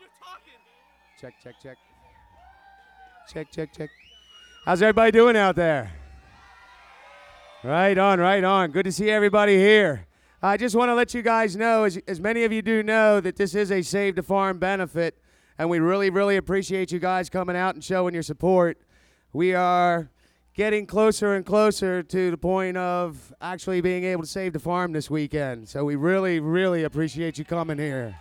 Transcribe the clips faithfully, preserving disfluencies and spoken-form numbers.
Check, check, check. Check, check, check. How's everybody doing out there? Right on, right on. Good to see everybody here. I just want to let you guys know, as, as many of you do know, that this is a Save the Farm benefit, and we really, really appreciate you guys coming out and showing your support. We are getting closer and closer to the point of actually being able to save the farm this weekend, so we really, really appreciate you coming here.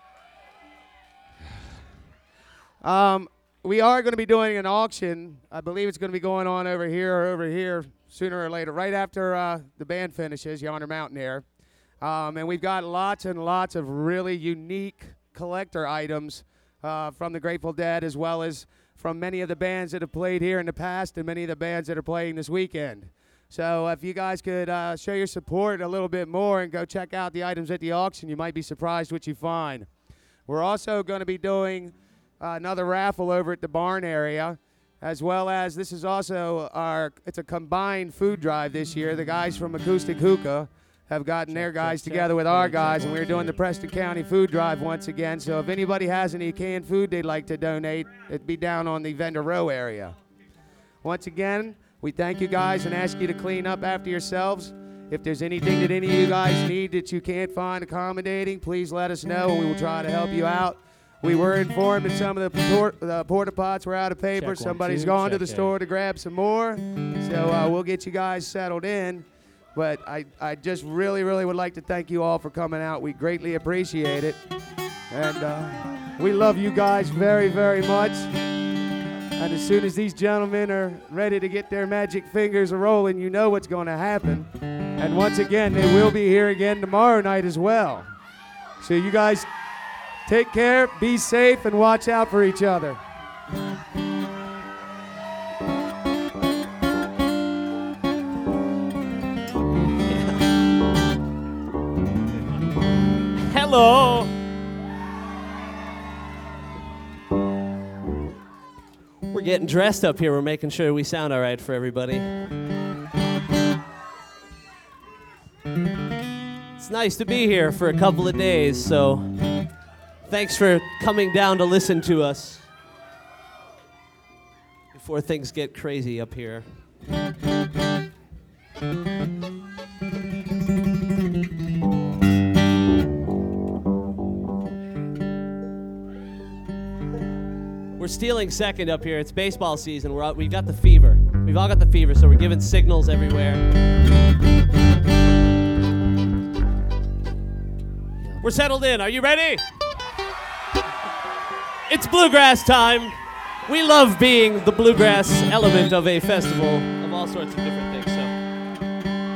Um, we are going to be doing an auction. I believe it's going to be going on over here or over here sooner or later, right after uh, the band finishes, Yonder Mountain Air. Um, and we've got lots and lots of really unique collector items uh, from the Grateful Dead, as well as from many of the bands that have played here in the past and many of the bands that are playing this weekend. So if you guys could uh, show your support a little bit more and go check out the items at the auction, you might be surprised what you find. We're also going to be doing Uh, another raffle over at the barn area, as well as this is also our, it's a combined food drive this year. The guys from Acoustic Hookah have gotten their guys together with our guys, and we're doing the Preston County food drive once again. So if anybody has any canned food they'd like to donate, it'd be down on the vendor row area. Once again, we thank you guys and ask you to clean up after yourselves. If there's anything that any of you guys need that you can't find accommodating, please let us know and we will try to help you out. We were informed that some of the, por- the porta pots were out of paper. Check one, Somebody's two, gone to check the eight. store to grab some more. So uh, we'll get you guys settled in. But I, I just really, really would like to thank you all for coming out. We greatly appreciate it. And uh, we love you guys very, very much. And as soon as these gentlemen are ready to get their magic fingers rolling, you know what's going to happen. And once again, they will be here again tomorrow night as well. So you guys take care, be safe, and watch out for each other. Hello. We're getting dressed up here. We're making sure we sound all right for everybody. It's nice to be here for a couple of days, so thanks for coming down to listen to us before things get crazy up here. We're stealing second up here. It's baseball season. We're out, we've got the fever. We've all got the fever, so we're giving signals everywhere. We're settled in. Are you ready? It's bluegrass time. We love being the bluegrass element of a festival of all sorts of different things.